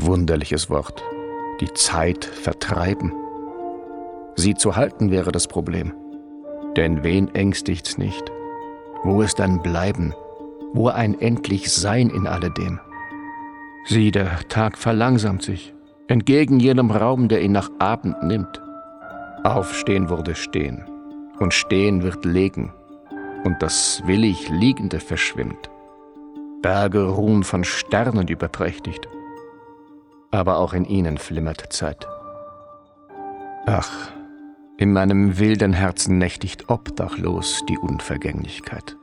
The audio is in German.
Wunderliches Wort. Die Zeit vertreiben. Sie zu halten wäre das Problem. Denn wen ängstigt's nicht? Wo ist ein Bleiben? Wo ein endlich Sein in alledem? Sieh, der Tag verlangsamt sich, entgegen jenem Raum, der ihn nach Abend nimmt. Aufstehen wurde Stehen, und Stehen wird Legen, und das willig Liegende verschwimmt. Berge ruhen von Sternen überträchtigt, aber auch in ihnen flimmert Zeit. Ach, in meinem wilden Herzen nächtigt obdachlos die Unvergänglichkeit.